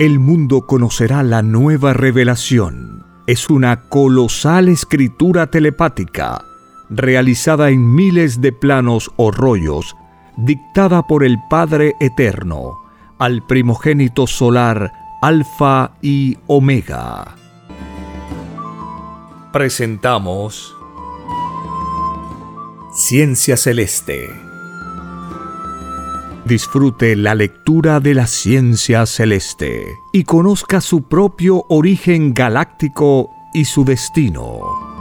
el mundo conocerá la nueva revelación. Es una colosal escritura telepática, realizada en miles de planos o rollos, dictada por el Padre Eterno, al primogénito solar Alfa y Omega. Presentamos Ciencia Celeste. Disfrute la lectura de la ciencia celeste y conozca su propio origen galáctico y su destino.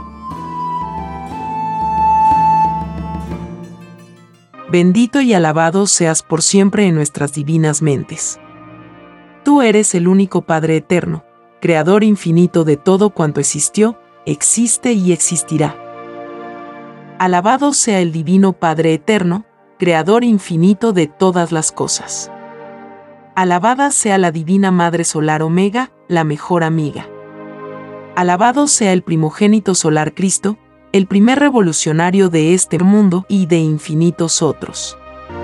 Bendito y alabado seas por siempre en nuestras divinas mentes. Tú eres el único Padre eterno, Creador infinito de todo cuanto existió, existe y existirá. Alabado sea el divino Padre eterno, Creador infinito de todas las cosas. Alabada sea la divina Madre Solar Omega, la mejor amiga. Alabado sea el primogénito solar Cristo, el primer revolucionario de este mundo y de infinitos otros.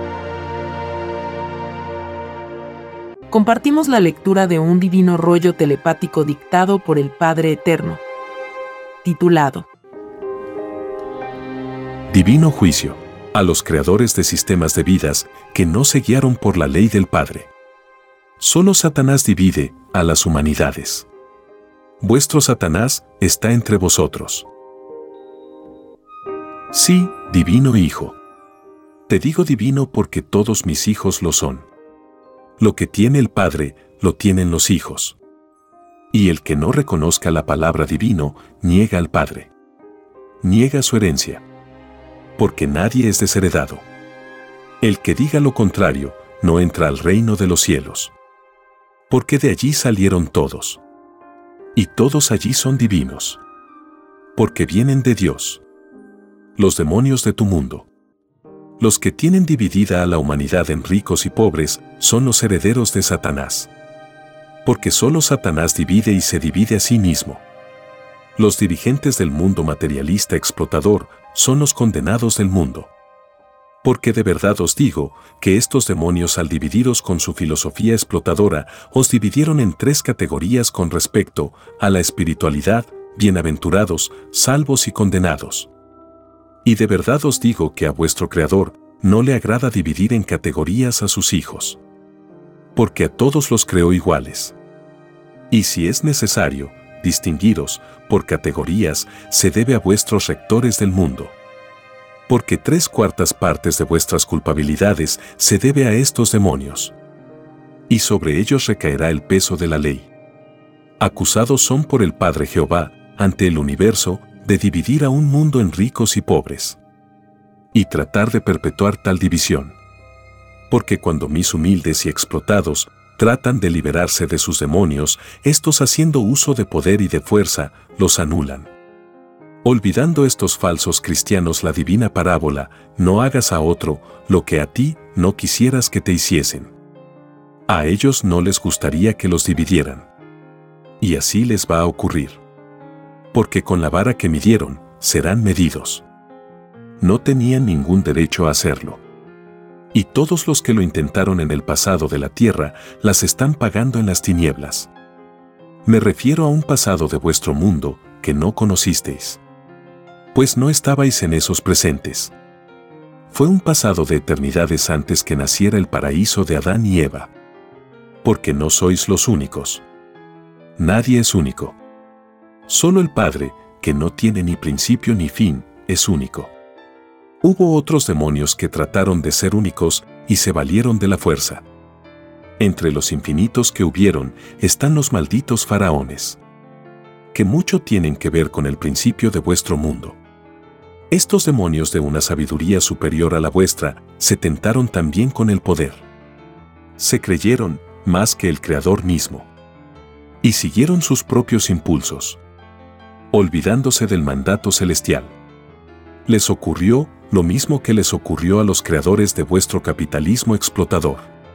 Compartimos la lectura de un divino rollo telepático dictado por el Padre Eterno, titulado Divino Juicio a los creadores de sistemas de vidas que no se guiaron por la ley del Padre. Solo Satanás divide a las humanidades. Vuestro Satanás está entre vosotros. Sí, divino Hijo. Te digo divino porque todos mis hijos lo son. Lo que tiene el Padre, lo tienen los hijos. Y el que no reconozca la palabra divino, niega al Padre. Niega su herencia. Porque nadie es desheredado. El que diga lo contrario, no entra al reino de los cielos. Porque de allí salieron todos. Y todos allí son divinos. Porque vienen de Dios. Los demonios de tu mundo. Los que tienen dividida a la humanidad en ricos y pobres son los herederos de Satanás. Porque solo Satanás divide y se divide a sí mismo. Los dirigentes del mundo materialista explotador son los condenados del mundo. Porque de verdad os digo que estos demonios al dividiros con su filosofía explotadora os dividieron en 3 categorías con respecto a la espiritualidad: bienaventurados, salvos y condenados. Y de verdad os digo que a vuestro Creador no le agrada dividir en categorías a sus hijos. Porque a todos los creó iguales. Y si es necesario distinguiros por categorías, se debe a vuestros rectores del mundo. Porque 3/4 partes de vuestras culpabilidades se debe a estos demonios. Y sobre ellos recaerá el peso de la ley. Acusados son por el Padre Jehová, ante el universo, de dividir a un mundo en ricos y pobres. Y tratar de perpetuar tal división. Porque cuando mis humildes y explotados tratan de liberarse de sus demonios, estos haciendo uso de poder y de fuerza, los anulan. Olvidando estos falsos cristianos la divina parábola, no hagas a otro lo que a ti no quisieras que te hiciesen. A ellos no les gustaría que los dividieran. Y así les va a ocurrir. Porque con la vara que midieron, serán medidos. No tenían ningún derecho a hacerlo. Y todos los que lo intentaron en el pasado de la tierra, las están pagando en las tinieblas. Me refiero a un pasado de vuestro mundo que no conocisteis. Pues no estabais en esos presentes. Fue un pasado de eternidades antes que naciera el paraíso de Adán y Eva. Porque no sois los únicos. Nadie es único. Solo el Padre, que no tiene ni principio ni fin, es único. Hubo otros demonios que trataron de ser únicos y se valieron de la fuerza. Entre los infinitos que hubieron están los malditos faraones, que mucho tienen que ver con el principio de vuestro mundo. Estos demonios de una sabiduría superior a la vuestra se tentaron también con el poder. Se creyeron más que el Creador mismo. Y siguieron sus propios impulsos, olvidándose del mandato celestial. Les ocurrió lo mismo que les ocurrió a los creadores de vuestro capitalismo explotador.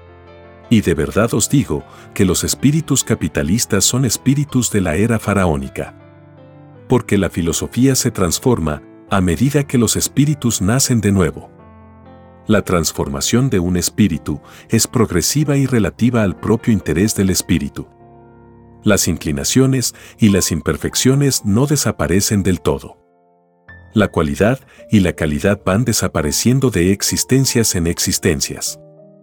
Y de verdad os digo que los espíritus capitalistas son espíritus de la era faraónica. Porque la filosofía se transforma a medida que los espíritus nacen de nuevo. La transformación de un espíritu es progresiva y relativa al propio interés del espíritu. Las inclinaciones y las imperfecciones no desaparecen del todo. La cualidad y la calidad van desapareciendo de existencias en existencias.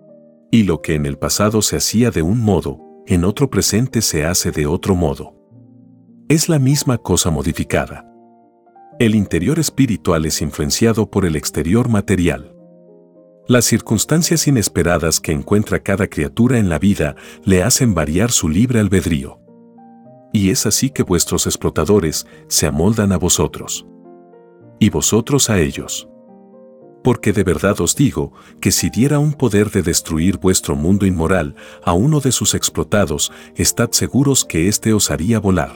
Y lo que en el pasado se hacía de un modo, en otro presente se hace de otro modo. Es la misma cosa modificada. El interior espiritual es influenciado por el exterior material. Las circunstancias inesperadas que encuentra cada criatura en la vida le hacen variar su libre albedrío. Y es así que vuestros explotadores se amoldan a vosotros. Y vosotros a ellos. Porque de verdad os digo que si diera un poder de destruir vuestro mundo inmoral a uno de sus explotados, estad seguros que éste os haría volar.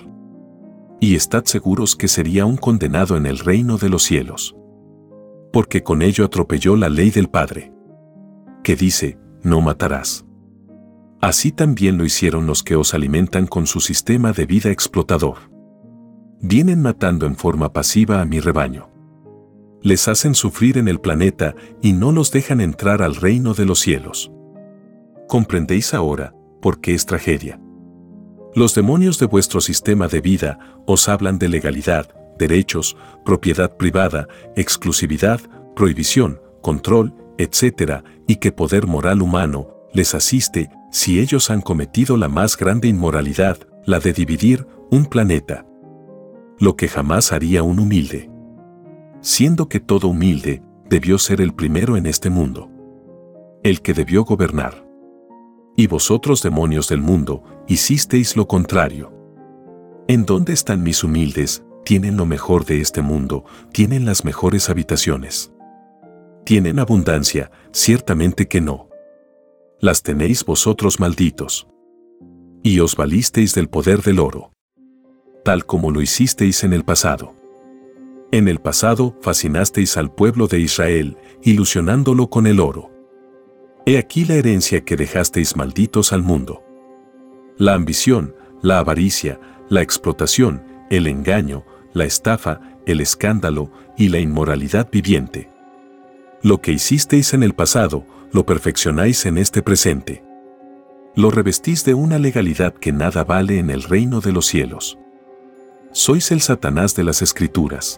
Y estad seguros que sería un condenado en el reino de los cielos. Porque con ello atropelló la ley del Padre, que dice, no matarás. Así también lo hicieron los que os alimentan con su sistema de vida explotador. Vienen matando en forma pasiva a mi rebaño. Les hacen sufrir en el planeta y no los dejan entrar al reino de los cielos. ¿Comprendéis ahora por qué es tragedia? Los demonios de vuestro sistema de vida os hablan de legalidad, derechos, propiedad privada, exclusividad, prohibición, control, etc., y que poder moral humano les asiste si ellos han cometido la más grande inmoralidad, la de dividir un planeta. Lo que jamás haría un humilde. Siendo que todo humilde debió ser el primero en este mundo. El que debió gobernar. Y vosotros, demonios del mundo, hicisteis lo contrario. ¿En dónde están mis humildes? Tienen lo mejor de este mundo, tienen las mejores habitaciones. ¿Tienen abundancia? Ciertamente que no. Las tenéis vosotros malditos. Y os valisteis del poder del oro. Tal como lo hicisteis en el pasado. En el pasado fascinasteis al pueblo de Israel, ilusionándolo con el oro. He aquí la herencia que dejasteis malditos al mundo. La ambición, la avaricia, la explotación, el engaño, la estafa, el escándalo y la inmoralidad viviente. Lo que hicisteis en el pasado, lo perfeccionáis en este presente. Lo revestís de una legalidad que nada vale en el reino de los cielos. Sois el Satanás de las Escrituras.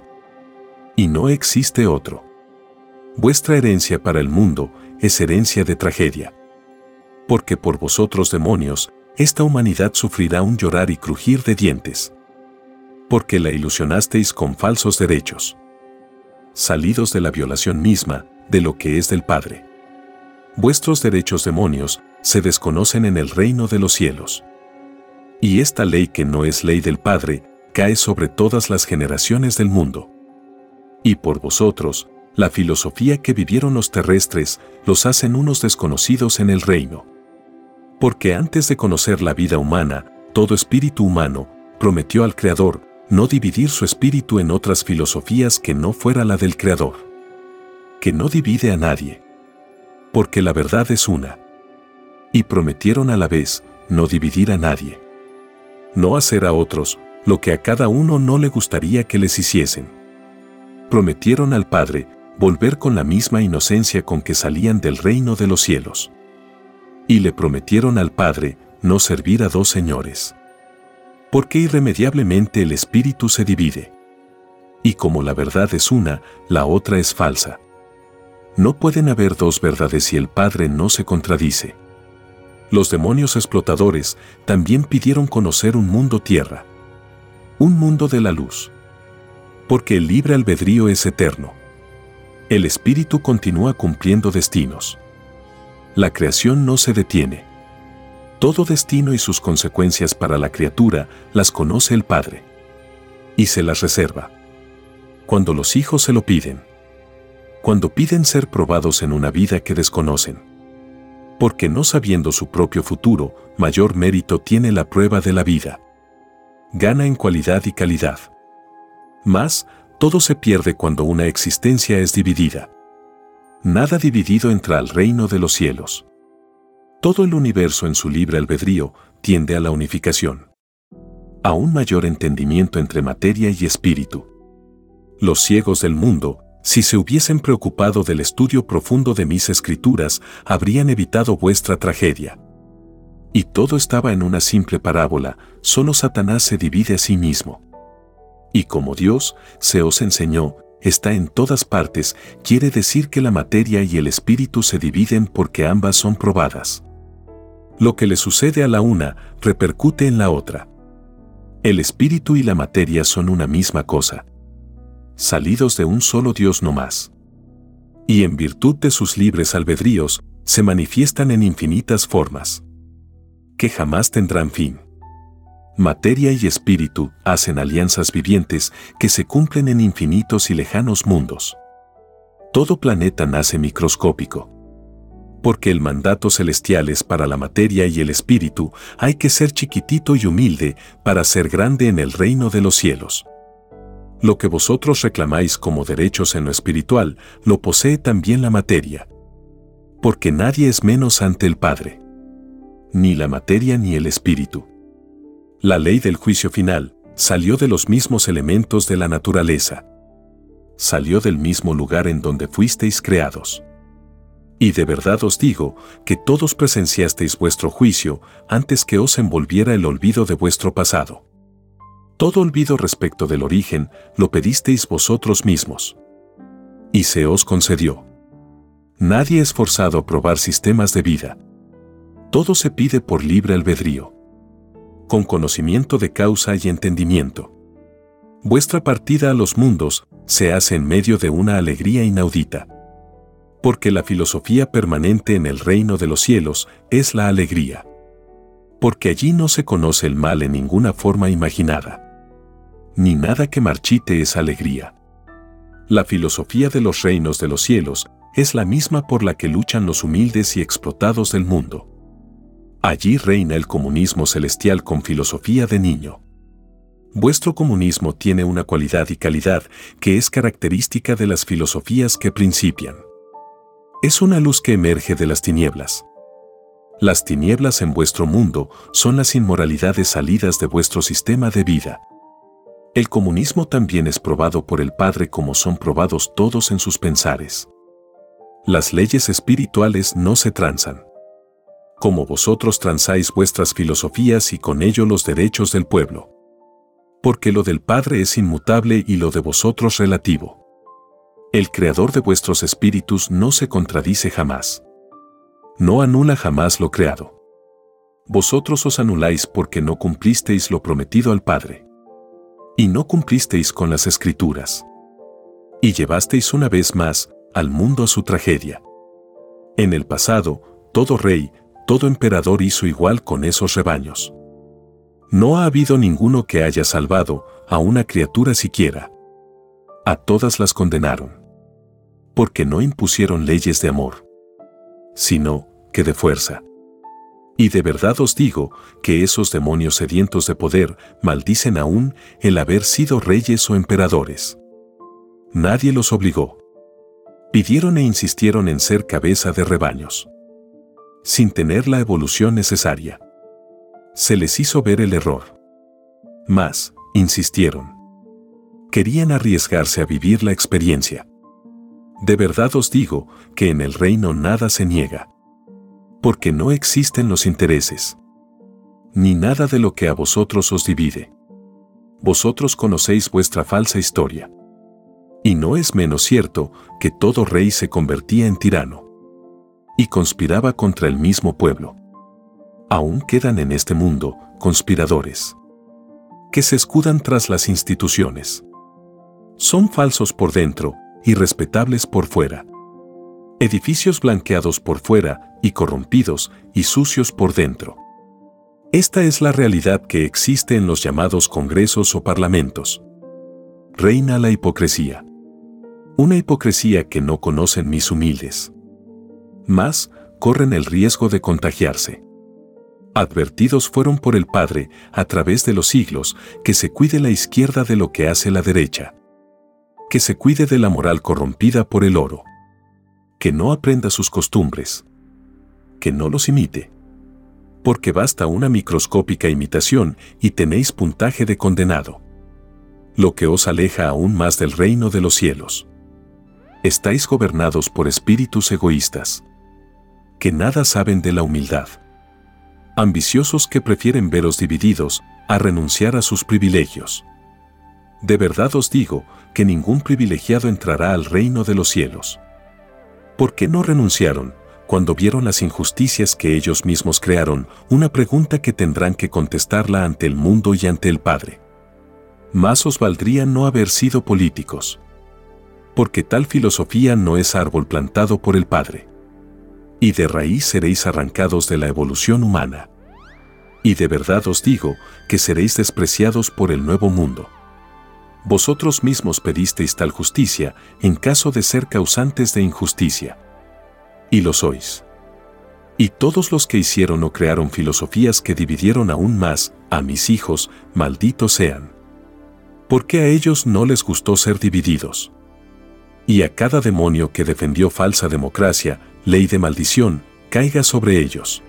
Y no existe otro. Vuestra herencia para el mundo es herencia de tragedia. Porque por vosotros, demonios, esta humanidad sufrirá un llorar y crujir de dientes. Porque la ilusionasteis con falsos derechos. Salidos de la violación misma de lo que es del Padre. Vuestros derechos, demonios, se desconocen en el reino de los cielos. Y esta ley que no es ley del Padre, cae sobre todas las generaciones del mundo. Y por vosotros, la filosofía que vivieron los terrestres, los hacen unos desconocidos en el reino. Porque antes de conocer la vida humana, todo espíritu humano prometió al Creador no dividir su espíritu en otras filosofías que no fuera la del Creador. Que no divide a nadie. Porque la verdad es una. Y prometieron a la vez no dividir a nadie. No hacer a otros lo que a cada uno no le gustaría que les hiciesen. Prometieron al Padre volver con la misma inocencia con que salían del reino de los cielos. Y le prometieron al Padre no servir a dos señores. Porque irremediablemente el espíritu se divide. Y como la verdad es una, la otra es falsa. No pueden haber dos verdades si el Padre no se contradice. Los demonios explotadores también pidieron conocer un mundo tierra. Un mundo de la luz. Porque el libre albedrío es eterno. El espíritu continúa cumpliendo destinos. La creación no se detiene. Todo destino y sus consecuencias para la criatura las conoce el Padre. Y se las reserva. Cuando los hijos se lo piden. Cuando piden ser probados en una vida que desconocen. Porque no sabiendo su propio futuro, mayor mérito tiene la prueba de la vida. Gana en cualidad y calidad. Mas, todo se pierde cuando una existencia es dividida. Nada dividido entra al reino de los cielos. Todo el universo en su libre albedrío tiende a la unificación. A un mayor entendimiento entre materia y espíritu. Los ciegos del mundo Si se hubiesen preocupado del estudio profundo de mis escrituras, habrían evitado vuestra tragedia. Y todo estaba en una simple parábola, solo Satanás se divide a sí mismo. Y como Dios se os enseñó, está en todas partes, quiere decir que la materia y el espíritu se dividen porque ambas son probadas. Lo que le sucede a la una, repercute en la otra. El espíritu y la materia son una misma cosa, salidos de un solo Dios no más. Y en virtud de sus libres albedríos, se manifiestan en infinitas formas, que jamás tendrán fin. Materia y espíritu hacen alianzas vivientes que se cumplen en infinitos y lejanos mundos. Todo planeta nace microscópico. Porque el mandato celestial es para la materia y el espíritu, hay que ser chiquitito y humilde para ser grande en el reino de los cielos. Lo que vosotros reclamáis como derechos en lo espiritual, lo posee también la materia. Porque nadie es menos ante el Padre. Ni la materia ni el espíritu. La ley del juicio final salió de los mismos elementos de la naturaleza. Salió del mismo lugar en donde fuisteis creados. Y de verdad os digo que todos presenciasteis vuestro juicio antes que os envolviera el olvido de vuestro pasado. Todo olvido respecto del origen lo pedisteis vosotros mismos. Y se os concedió. Nadie es forzado a probar sistemas de vida. Todo se pide por libre albedrío. Con conocimiento de causa y entendimiento. Vuestra partida a los mundos se hace en medio de una alegría inaudita. Porque la filosofía permanente en el reino de los cielos es la alegría. Porque allí no se conoce el mal en ninguna forma imaginada. Ni nada que marchite es alegría. La filosofía de los reinos de los cielos es la misma por la que luchan los humildes y explotados del mundo. Allí reina el comunismo celestial con filosofía de niño. Vuestro comunismo tiene una cualidad y calidad que es característica de las filosofías que principian. Es una luz que emerge de las tinieblas. Las tinieblas en vuestro mundo son las inmoralidades salidas de vuestro sistema de vida. El comunismo también es probado por el Padre como son probados todos en sus pensares. Las leyes espirituales no se transan. Como vosotros transáis vuestras filosofías y con ello los derechos del pueblo. Porque lo del Padre es inmutable y lo de vosotros relativo. El Creador de vuestros espíritus no se contradice jamás. No anula jamás lo creado. Vosotros os anuláis porque no cumplisteis lo prometido al Padre. Y no cumplisteis con las Escrituras. Y llevasteis una vez más al mundo a su tragedia. En el pasado, todo rey, todo emperador hizo igual con esos rebaños. No ha habido ninguno que haya salvado a una criatura siquiera. A todas las condenaron. Porque no impusieron leyes de amor, sino que de fuerza. Y de verdad os digo que esos demonios sedientos de poder maldicen aún el haber sido reyes o emperadores. Nadie los obligó. Pidieron e insistieron en ser cabeza de rebaños. Sin tener la evolución necesaria. Se les hizo ver el error. Mas, insistieron. Querían arriesgarse a vivir la experiencia. De verdad os digo que en el reino nada se niega. Porque no existen los intereses. Ni nada de lo que a vosotros os divide. Vosotros conocéis vuestra falsa historia. Y no es menos cierto que todo rey se convertía en tirano. Y conspiraba contra el mismo pueblo. Aún quedan en este mundo conspiradores. Que se escudan tras las instituciones. Son falsos por dentro y respetables por fuera. Edificios blanqueados por fuera y corrompidos y sucios por dentro. Esta es la realidad que existe en los llamados congresos o parlamentos. Reina la hipocresía. Una hipocresía que no conocen mis humildes. Mas, corren el riesgo de contagiarse. Advertidos fueron por el Padre, a través de los siglos, que se cuide la izquierda de lo que hace la derecha. Que se cuide de la moral corrompida por el oro. Que no aprenda sus costumbres. Que no los imite. Porque basta una microscópica imitación y tenéis puntaje de condenado. Lo que os aleja aún más del reino de los cielos. Estáis gobernados por espíritus egoístas, que nada saben de la humildad. Ambiciosos que prefieren veros divididos a renunciar a sus privilegios. De verdad os digo que ningún privilegiado entrará al reino de los cielos. ¿Por qué no renunciaron cuando vieron las injusticias que ellos mismos crearon? Una pregunta que tendrán que contestarla ante el mundo y ante el Padre. Más os valdría no haber sido políticos, porque tal filosofía no es árbol plantado por el Padre. Y de raíz seréis arrancados de la evolución humana. Y de verdad os digo que seréis despreciados por el nuevo mundo. Vosotros mismos pedisteis tal justicia en caso de ser causantes de injusticia. Y lo sois. Y todos los que hicieron o crearon filosofías que dividieron aún más a mis hijos, malditos sean. Porque a ellos no les gustó ser divididos. Y a cada demonio que defendió falsa democracia, ley de maldición, caiga sobre ellos.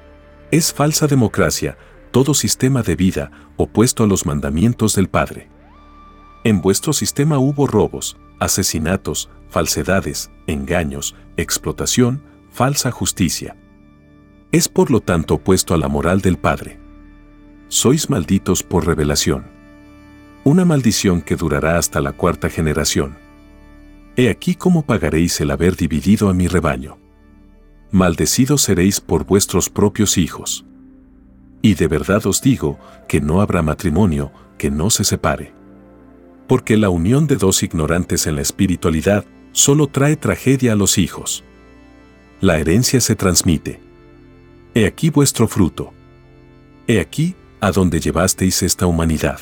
Es falsa democracia todo sistema de vida opuesto a los mandamientos del Padre. En vuestro sistema hubo robos, asesinatos, falsedades, engaños, explotación, falsa justicia. Es por lo tanto opuesto a la moral del Padre. Sois malditos por revelación. Una maldición que durará hasta la 4ª generación. He aquí cómo pagaréis el haber dividido a mi rebaño. Maldecidos seréis por vuestros propios hijos. Y de verdad os digo que no habrá matrimonio que no se separe. Porque la unión de dos ignorantes en la espiritualidad solo trae tragedia a los hijos. La herencia se transmite. He aquí vuestro fruto. He aquí a donde llevasteis esta humanidad.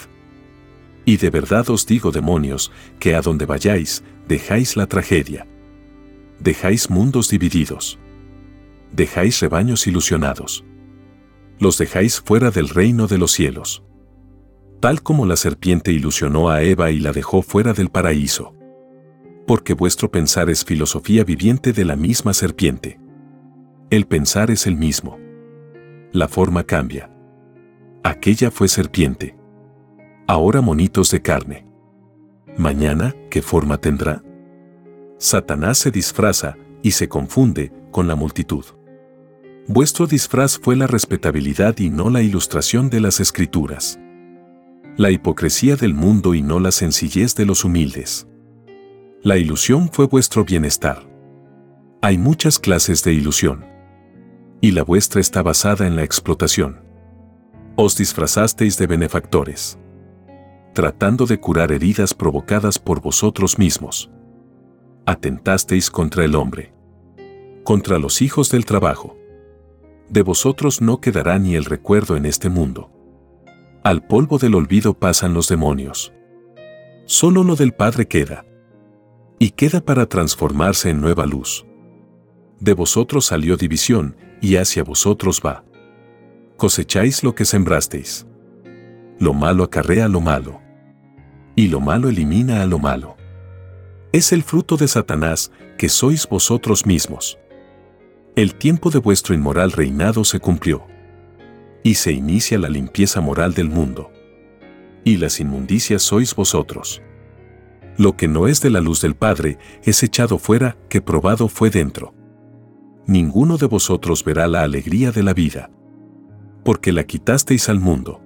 Y de verdad os digo, demonios, que a donde vayáis, dejáis la tragedia. Dejáis mundos divididos. Dejáis rebaños ilusionados. Los dejáis fuera del reino de los cielos. Tal como la serpiente ilusionó a Eva y la dejó fuera del paraíso. Porque vuestro pensar es filosofía viviente de la misma serpiente. El pensar es el mismo. La forma cambia. Aquella fue serpiente. Ahora monitos de carne. Mañana, ¿qué forma tendrá? Satanás se disfraza y se confunde con la multitud. Vuestro disfraz fue la respetabilidad y no la ilustración de las Escrituras. La hipocresía del mundo y no la sencillez de los humildes. La ilusión fue vuestro bienestar. Hay muchas clases de ilusión. Y la vuestra está basada en la explotación. Os disfrazasteis de benefactores, tratando de curar heridas provocadas por vosotros mismos. Atentasteis contra el hombre, contra los hijos del trabajo. De vosotros no quedará ni el recuerdo en este mundo. Al polvo del olvido pasan los demonios. Solo lo del Padre queda. Y queda para transformarse en nueva luz. De vosotros salió división, y hacia vosotros va. Cosecháis lo que sembrasteis. Lo malo acarrea lo malo. Y lo malo elimina a lo malo. Es el fruto de Satanás, que sois vosotros mismos. El tiempo de vuestro inmoral reinado se cumplió. Y se inicia la limpieza moral del mundo. Y las inmundicias sois vosotros. Lo que no es de la luz del Padre es echado fuera, que probado fue dentro. Ninguno de vosotros verá la alegría de la vida. Porque la quitasteis al mundo.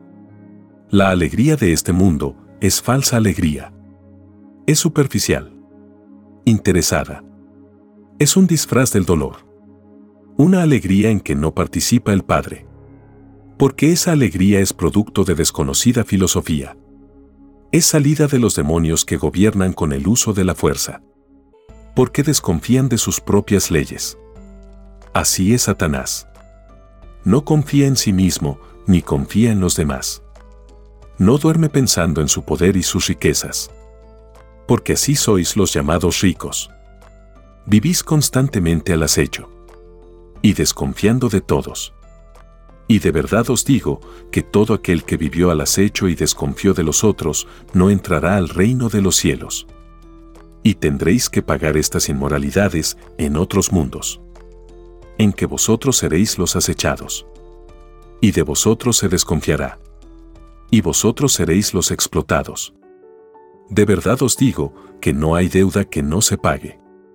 La alegría de este mundo es falsa alegría. Es superficial. Interesada. Es un disfraz del dolor. Una alegría en que no participa el Padre. Porque esa alegría es producto de desconocida filosofía. Es salida de los demonios que gobiernan con el uso de la fuerza. Porque desconfían de sus propias leyes. Así es Satanás. No confía en sí mismo, ni confía en los demás. No duerme pensando en su poder y sus riquezas. Porque así sois los llamados ricos. Vivís constantemente al acecho. Y desconfiando de todos. Y de verdad os digo que todo aquel que vivió al acecho y desconfió de los otros, no entrará al reino de los cielos. Y tendréis que pagar estas inmoralidades en otros mundos. En que vosotros seréis los acechados. Y de vosotros se desconfiará. Y vosotros seréis los explotados. De verdad os digo que no hay deuda que no se pague.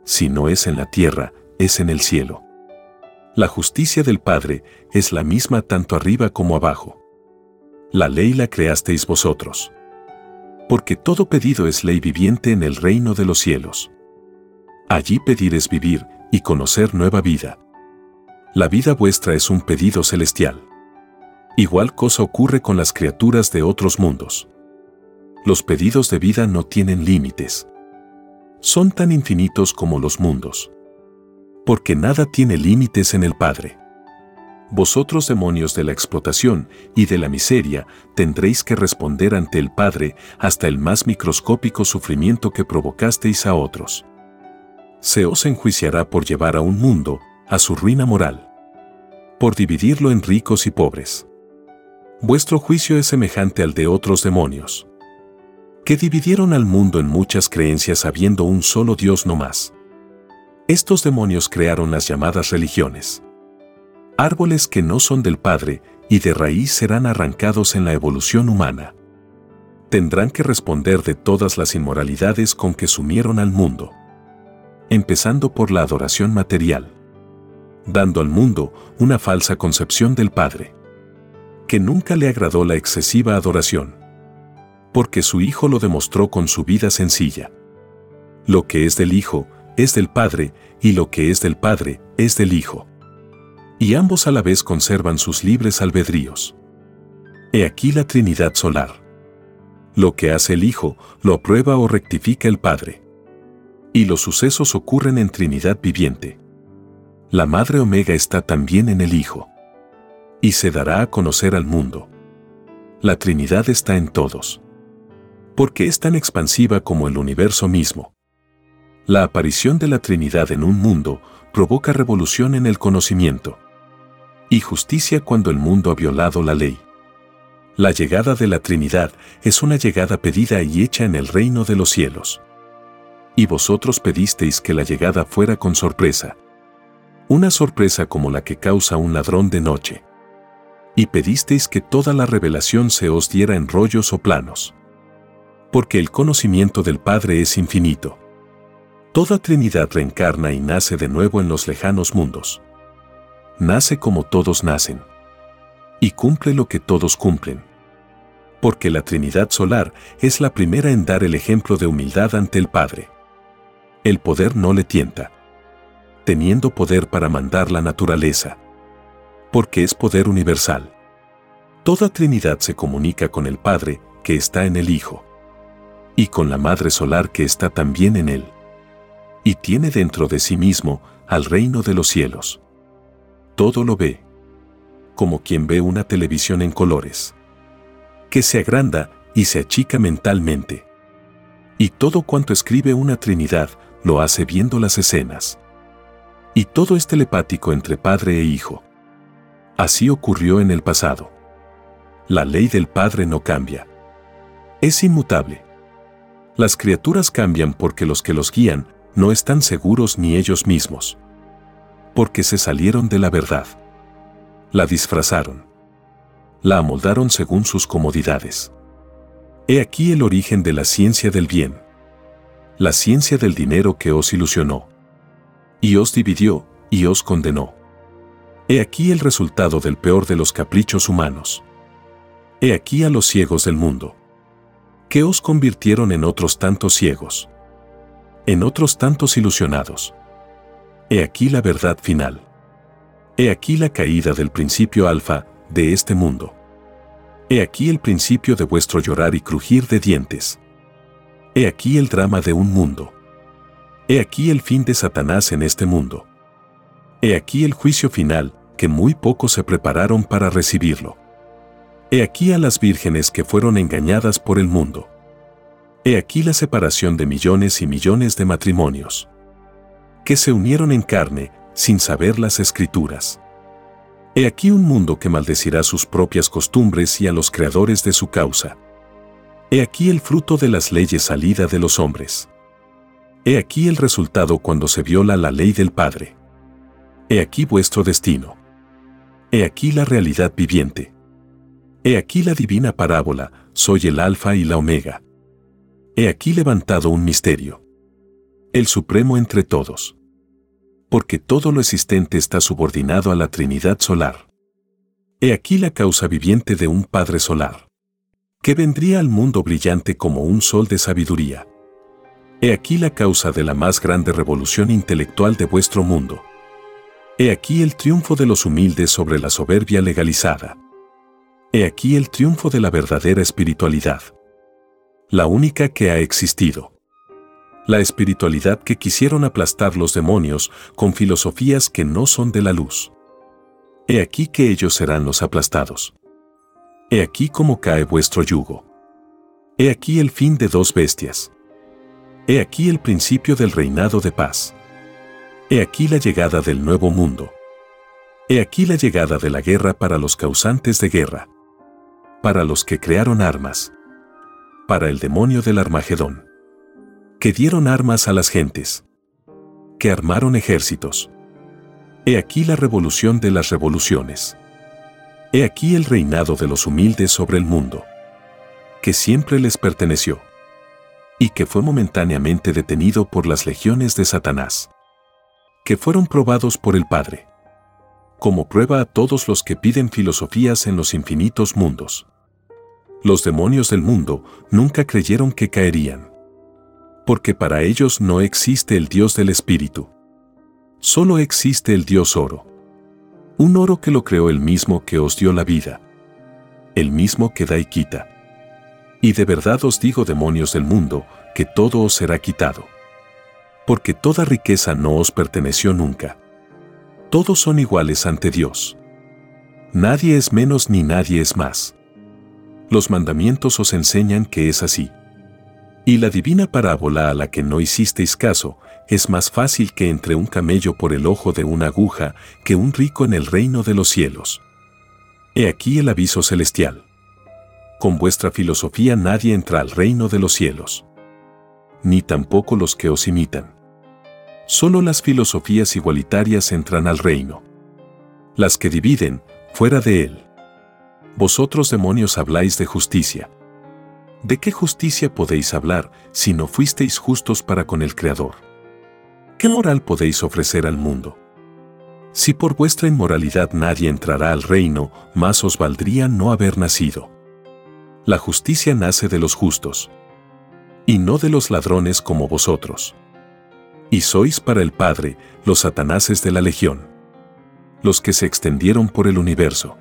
si no es en la tierra, es en el cielo. La justicia del Padre es la misma tanto arriba como abajo. La ley la creasteis vosotros. Porque todo pedido es ley viviente en el reino de los cielos. Allí pedir es vivir y conocer nueva vida. La vida vuestra es un pedido celestial. Igual cosa ocurre con las criaturas de otros mundos. Los pedidos de vida no tienen límites. Son tan infinitos como los mundos. Porque nada tiene límites en el Padre. Vosotros, demonios de la explotación y de la miseria, tendréis que responder ante el Padre hasta el más microscópico sufrimiento que provocasteis a otros. Se os enjuiciará por llevar a un mundo a su ruina moral, por dividirlo en ricos y pobres. Vuestro juicio es semejante al de otros demonios, que dividieron al mundo en muchas creencias habiendo un solo Dios no más. Estos demonios crearon las llamadas religiones. Árboles que no son del Padre y de raíz serán arrancados en la evolución humana. Tendrán que responder de todas las inmoralidades con que sumieron al mundo. Empezando por la adoración material, dando al mundo una falsa concepción del Padre, que nunca le agradó la excesiva adoración, porque su Hijo lo demostró con su vida sencilla. Lo que es del Hijo es del Padre, y lo que es del Padre es del Hijo. Y ambos a la vez conservan sus libres albedríos. He aquí la Trinidad solar. Lo que hace el Hijo lo aprueba o rectifica el Padre. Y los sucesos ocurren en Trinidad viviente. La Madre Omega está también en el Hijo. Y se dará a conocer al mundo. La Trinidad está en todos. Porque es tan expansiva como el universo mismo. La aparición de la Trinidad en un mundo provoca revolución en el conocimiento y justicia cuando el mundo ha violado la ley. La llegada de la Trinidad es una llegada pedida y hecha en el reino de los cielos. Y vosotros pedisteis que la llegada fuera con sorpresa. Una sorpresa como la que causa un ladrón de noche. Y pedisteis que toda la revelación se os diera en rollos o planos. Porque el conocimiento del Padre es infinito. Toda Trinidad reencarna y nace de nuevo en los lejanos mundos. Nace como todos nacen. Y cumple lo que todos cumplen. Porque la Trinidad solar es la primera en dar el ejemplo de humildad ante el Padre. El poder no le tienta. Teniendo poder para mandar la naturaleza. Porque es poder universal. Toda Trinidad se comunica con el Padre, que está en el Hijo. Y con la Madre solar que está también en él. Y tiene dentro de sí mismo al reino de los cielos. Todo lo ve, como quien ve una televisión en colores, que se agranda y se achica mentalmente. Y todo cuanto escribe una Trinidad lo hace viendo las escenas. Y todo es telepático entre Padre e Hijo. Así ocurrió en el pasado. La ley del Padre no cambia. Es inmutable. Las criaturas cambian porque los que los guían no están seguros ni ellos mismos. Porque se salieron de la verdad. La disfrazaron. La amoldaron según sus comodidades. He aquí el origen de la ciencia del bien. La ciencia del dinero que os ilusionó. Y os dividió, y os condenó. He aquí el resultado del peor de los caprichos humanos. He aquí a los ciegos del mundo. Que os convirtieron en otros tantos ciegos. En otros tantos ilusionados. He aquí la verdad final. He aquí la caída del principio alfa de este mundo. He aquí el principio de vuestro llorar y crujir de dientes. He aquí el drama de un mundo. He aquí el fin de Satanás en este mundo. He aquí el juicio final, que muy pocos se prepararon para recibirlo. He aquí a las vírgenes que fueron engañadas por el mundo. He aquí la separación de millones y millones de matrimonios, que se unieron en carne, sin saber las Escrituras. He aquí un mundo que maldecirá sus propias costumbres y a los creadores de su causa. He aquí el fruto de las leyes salida de los hombres. He aquí el resultado cuando se viola la ley del Padre. He aquí vuestro destino. He aquí la realidad viviente. He aquí la divina parábola, soy el Alfa y la Omega. He aquí levantado un misterio. el supremo entre todos. Porque todo lo existente está subordinado a la Trinidad solar. He aquí la causa viviente de un Padre solar, que vendría al mundo brillante como un sol de sabiduría. He aquí la causa de la más grande revolución intelectual de vuestro mundo. He aquí el triunfo de los humildes sobre la soberbia legalizada. He aquí el triunfo de la verdadera espiritualidad, la única que ha existido. La espiritualidad que quisieron aplastar los demonios con filosofías que no son de la luz. He aquí que ellos serán los aplastados. He aquí cómo cae vuestro yugo. He aquí el fin de dos bestias. He aquí el principio del reinado de paz. He aquí la llegada del nuevo mundo. He aquí la llegada de la guerra para los causantes de guerra, para los que crearon armas, para el demonio del Armagedón, que dieron armas a las gentes, que armaron ejércitos. He aquí la revolución de las revoluciones. He aquí el reinado de los humildes sobre el mundo, que siempre les perteneció, y que fue momentáneamente detenido por las legiones de Satanás, que fueron probados por el Padre, como prueba a todos los que piden filosofías en los infinitos mundos. Los demonios del mundo nunca creyeron que caerían, porque para ellos no existe el Dios del Espíritu. Solo existe el Dios oro. Un oro que lo creó el mismo que os dio la vida, el mismo que da y quita. Y de verdad os digo, demonios del mundo, que todo os será quitado. Porque toda riqueza no os perteneció nunca. Todos son iguales ante Dios. Nadie es menos ni nadie es más. Los mandamientos os enseñan que es así. Y la divina parábola a la que no hicisteis caso es más fácil que entre un camello por el ojo de una aguja que un rico en el reino de los cielos. He aquí el aviso celestial. Con vuestra filosofía nadie entra al reino de los cielos, ni tampoco los que os imitan. Solo las filosofías igualitarias entran al reino. Las que dividen, fuera de él. Vosotros, demonios, habláis de justicia. ¿De qué justicia podéis hablar si no fuisteis justos para con el Creador? ¿Qué moral podéis ofrecer al mundo? Si por vuestra inmoralidad nadie entrará al reino, más os valdría no haber nacido. La justicia nace de los justos, y no de los ladrones como vosotros. Y sois para el Padre los satanases de la legión, los que se extendieron por el universo,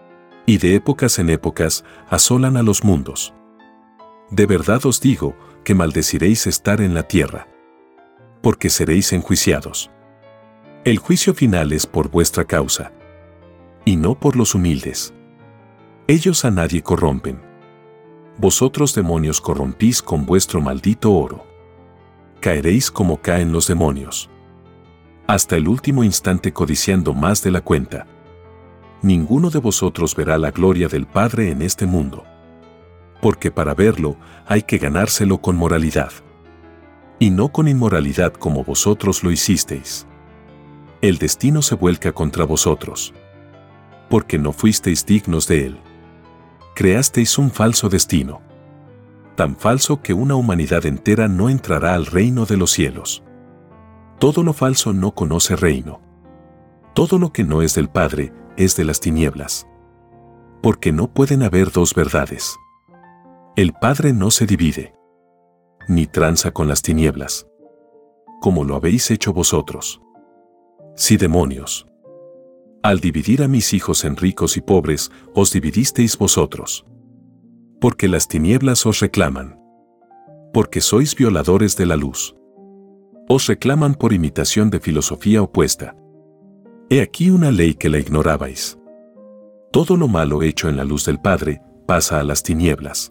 y de épocas en épocas asolan a los mundos. De verdad os digo que maldeciréis estar en la tierra, porque seréis enjuiciados. El juicio final es por vuestra causa, y no por los humildes. Ellos a nadie corrompen. Vosotros, demonios, corrompís con vuestro maldito oro. Caeréis como caen los demonios, hasta el último instante codiciando más de la cuenta. Ninguno de vosotros verá la gloria del Padre en este mundo, porque para verlo hay que ganárselo con moralidad, y no con inmoralidad como vosotros lo hicisteis. El destino se vuelca contra vosotros, porque no fuisteis dignos de él. Creasteis un falso destino, tan falso que una humanidad entera no entrará al reino de los cielos. Todo lo falso no conoce reino. Todo lo que no es del Padre es de las tinieblas. Porque no pueden haber dos verdades. El Padre no se divide, ni tranza con las tinieblas, como lo habéis hecho vosotros. Sí, demonios. Al dividir a mis hijos en ricos y pobres, os dividisteis vosotros. Porque las tinieblas os reclaman. Porque sois violadores de la luz. Os reclaman por imitación de filosofía opuesta. He aquí una ley que la ignorabais. Todo lo malo hecho en la luz del Padre pasa a las tinieblas.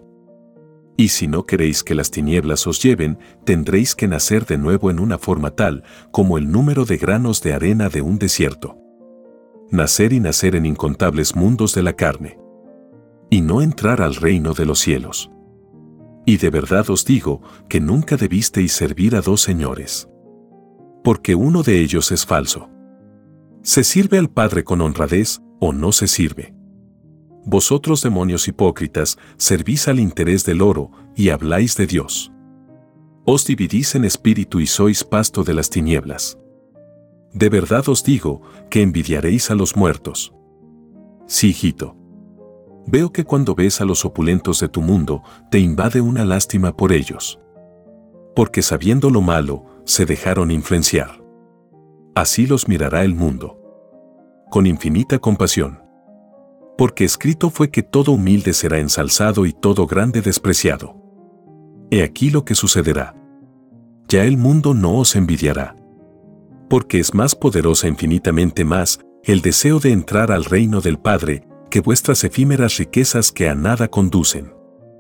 Y si no queréis que las tinieblas os lleven, tendréis que nacer de nuevo en una forma tal como el número de granos de arena de un desierto. Nacer y nacer en incontables mundos de la carne, y no entrar al reino de los cielos. Y de verdad os digo que nunca debisteis servir a dos señores, porque uno de ellos es falso. Se sirve al Padre con honradez o no se sirve. Vosotros, demonios hipócritas, servís al interés del oro y habláis de Dios. Os dividís en espíritu y sois pasto de las tinieblas. De verdad os digo que envidiaréis a los muertos. Sí, hijito. Veo que cuando ves a los opulentos de tu mundo, te invade una lástima por ellos. Porque sabiendo lo malo, se dejaron influenciar. Así los mirará el mundo. Con infinita compasión. Porque escrito fue que todo humilde será ensalzado y todo grande despreciado. He aquí lo que sucederá. Ya el mundo no os envidiará. Porque es más poderosa infinitamente más el deseo de entrar al reino del Padre que vuestras efímeras riquezas que a nada conducen.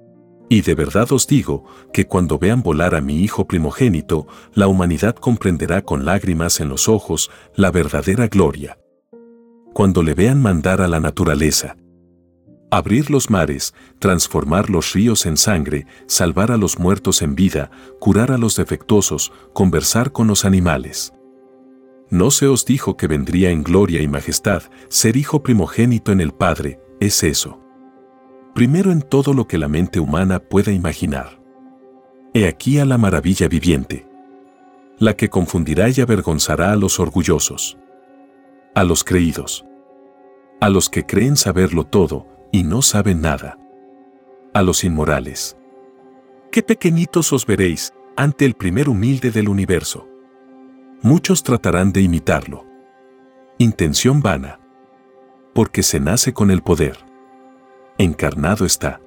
Y de verdad os digo que cuando vean volar a mi hijo primogénito, la humanidad comprenderá con lágrimas en los ojos la verdadera gloria. Cuando le vean mandar a la naturaleza, abrir los mares, transformar los ríos en sangre, salvar a los muertos en vida, curar a los defectuosos, conversar con los animales. ¿No se os dijo que vendría en gloria y majestad ser hijo primogénito en el Padre? Es eso. Primero en todo lo que la mente humana pueda imaginar. He aquí a la maravilla viviente, la que confundirá y avergonzará a los orgullosos, a los creídos, a los que creen saberlo todo y no saben nada, a los inmorales. ¡Qué pequeñitos os veréis ante el primer humilde del universo! Muchos tratarán de imitarlo. Intención vana. Porque se nace con el poder. Encarnado está.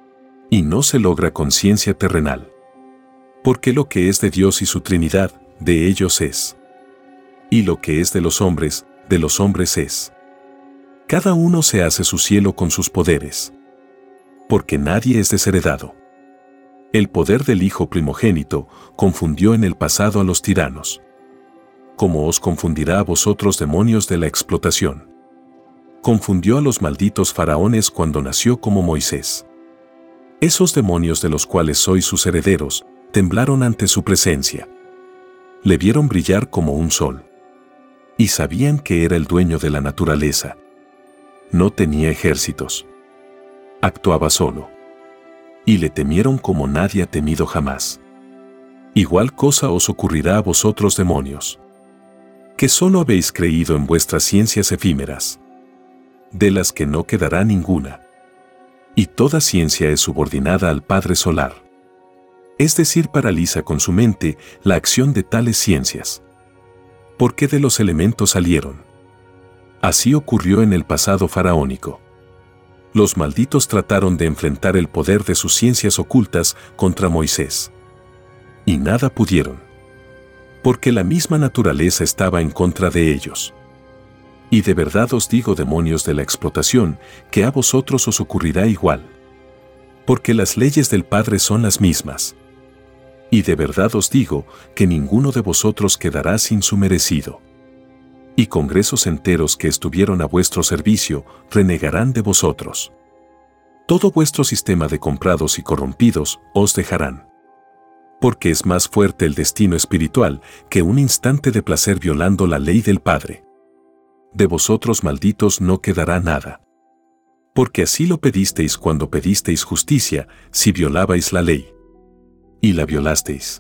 Y no se logra con ciencia terrenal. Porque lo que es de Dios y su Trinidad, de ellos es. Y lo que es de los hombres es. Cada uno se hace su cielo con sus poderes. Porque nadie es desheredado. El poder del Hijo primogénito confundió en el pasado a los tiranos. Como os confundirá a vosotros demonios de la explotación. Confundió a los malditos faraones cuando nació como Moisés. Esos demonios de los cuales sois sus herederos, temblaron ante su presencia. Le vieron brillar como un sol. Y sabían que era el dueño de la naturaleza. No tenía ejércitos. Actuaba solo. Y le temieron como nadie ha temido jamás. Igual cosa os ocurrirá a vosotros demonios. Que solo habéis creído en vuestras ciencias efímeras, de las que no quedará ninguna. Y toda ciencia es subordinada al Padre Solar. Es decir, paraliza con su mente la acción de tales ciencias. Porque de los elementos salieron. Así ocurrió en el pasado faraónico. Los malditos trataron de enfrentar el poder de sus ciencias ocultas contra Moisés. Y nada pudieron. Porque la misma naturaleza estaba en contra de ellos. Y de verdad os digo, demonios de la explotación, que a vosotros os ocurrirá igual. Porque las leyes del Padre son las mismas. Y de verdad os digo que ninguno de vosotros quedará sin su merecido. Y congresos enteros que estuvieron a vuestro servicio renegarán de vosotros. Todo vuestro sistema de comprados y corrompidos os dejarán. Porque es más fuerte el destino espiritual que un instante de placer violando la ley del Padre. De vosotros malditos no quedará nada. Porque así lo pedisteis cuando pedisteis justicia, si violabais la ley. Y la violasteis.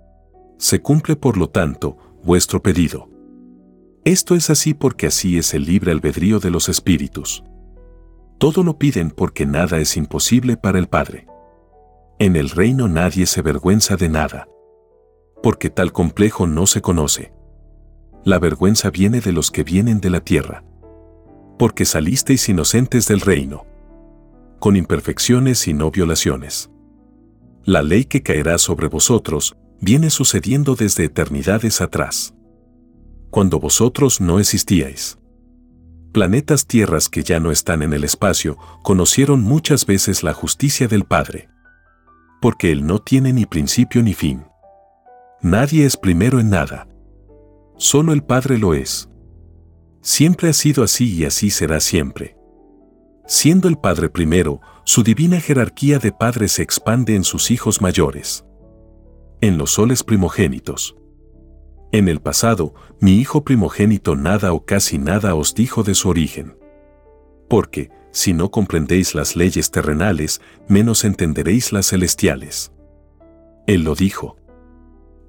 Se cumple por lo tanto vuestro pedido. Esto es así porque así es el libre albedrío de los espíritus. Todo lo piden porque nada es imposible para el Padre. En el reino nadie se avergüenza de nada. Porque tal complejo no se conoce. La vergüenza viene de los que vienen de la tierra. Porque salisteis inocentes del reino. Con imperfecciones y no violaciones. La ley que caerá sobre vosotros viene sucediendo desde eternidades atrás. Cuando vosotros no existíais. Planetas tierras que ya no están en el espacio conocieron muchas veces la justicia del Padre. Porque Él no tiene ni principio ni fin. Nadie es primero en nada. Solo el Padre lo es. Siempre ha sido así y así será siempre. Siendo el Padre primero, su divina jerarquía de Padre se expande en sus hijos mayores. En los soles primogénitos. En el pasado, mi hijo primogénito nada o casi nada os dijo de su origen. Porque, si no comprendéis las leyes terrenales, menos entenderéis las celestiales. Él lo dijo.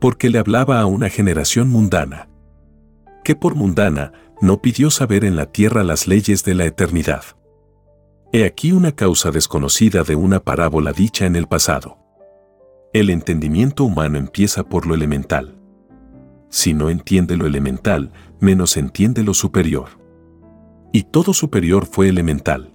Porque le hablaba a una generación mundana, que por mundana no pidió saber en la tierra las leyes de la eternidad. He aquí una causa desconocida de una parábola dicha en el pasado. El entendimiento humano empieza por lo elemental. Si no entiende lo elemental, menos entiende lo superior. Y todo superior fue elemental.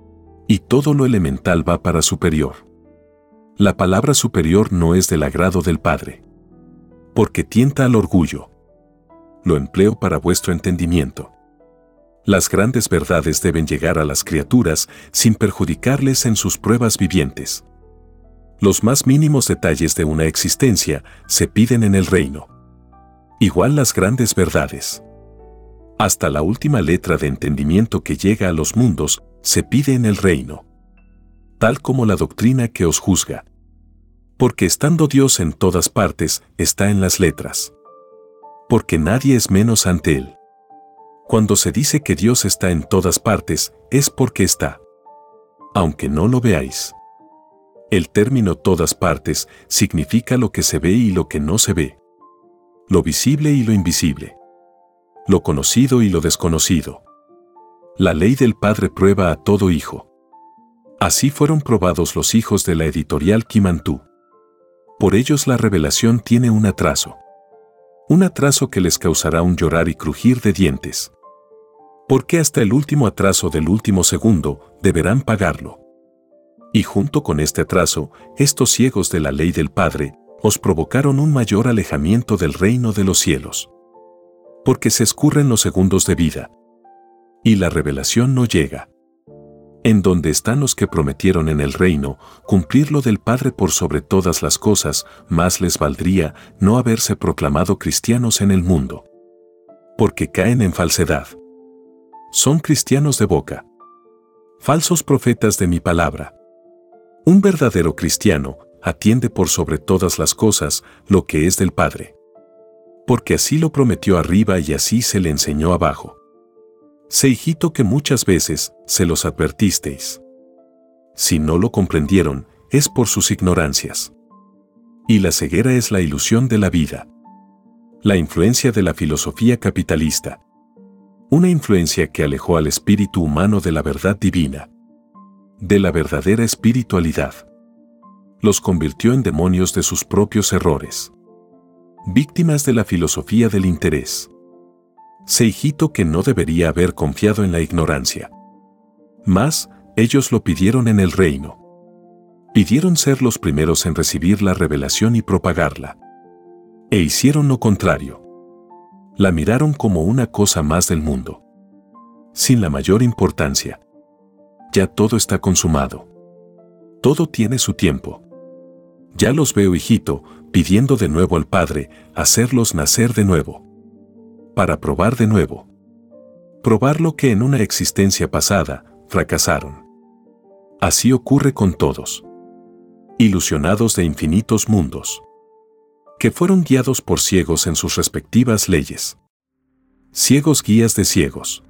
Y todo lo elemental va para superior. La palabra superior no es del agrado del Padre, porque tienta al orgullo. Lo empleo para vuestro entendimiento. Las grandes verdades deben llegar a las criaturas sin perjudicarles en sus pruebas vivientes. Los más mínimos detalles de una existencia se piden en el reino. Igual las grandes verdades. Hasta la última letra de entendimiento que llega a los mundos se pide en el reino. Tal como la doctrina que os juzga. Porque estando Dios en todas partes, está en las letras. Porque nadie es menos ante Él. Cuando se dice que Dios está en todas partes, es porque está. Aunque no lo veáis. El término todas partes significa lo que se ve y lo que no se ve. Lo visible y lo invisible. Lo conocido y lo desconocido. La ley del Padre prueba a todo hijo. Así fueron probados los hijos de la editorial Kimantú. Por ellos la revelación tiene un atraso. Un atraso que les causará un llorar y crujir de dientes. Porque hasta el último atraso del último segundo deberán pagarlo. Y junto con este atraso, estos ciegos de la ley del Padre os provocaron un mayor alejamiento del reino de los cielos. Porque se escurren los segundos de vida. Y la revelación no llega. En donde están los que prometieron en el reino cumplir lo del Padre por sobre todas las cosas, más les valdría no haberse proclamado cristianos en el mundo. Porque caen en falsedad. Son cristianos de boca. Falsos profetas de mi palabra. Un verdadero cristiano atiende por sobre todas las cosas lo que es del Padre. Porque así lo prometió arriba y así se le enseñó abajo. Sé, hijito, que muchas veces se los advertisteis. Si no lo comprendieron, es por sus ignorancias. Y la ceguera es la ilusión de la vida. La influencia de la filosofía capitalista. Una influencia que alejó al espíritu humano de la verdad divina. De la verdadera espiritualidad. Los convirtió en demonios de sus propios errores. Víctimas de la filosofía del interés. Sé, hijito, que no debería haber confiado en la ignorancia. Mas, ellos lo pidieron en el reino. Pidieron ser los primeros en recibir la revelación y propagarla. E hicieron lo contrario. La miraron como una cosa más del mundo. Sin la mayor importancia. Ya todo está consumado. Todo tiene su tiempo. Ya los veo, hijito, pidiendo de nuevo al Padre, hacerlos nacer de nuevo. Para probar de nuevo. Probar lo que en una existencia pasada fracasaron. Así ocurre con todos. Ilusionados de infinitos mundos. Que fueron guiados por ciegos en sus respectivas leyes. Ciegos guías de ciegos.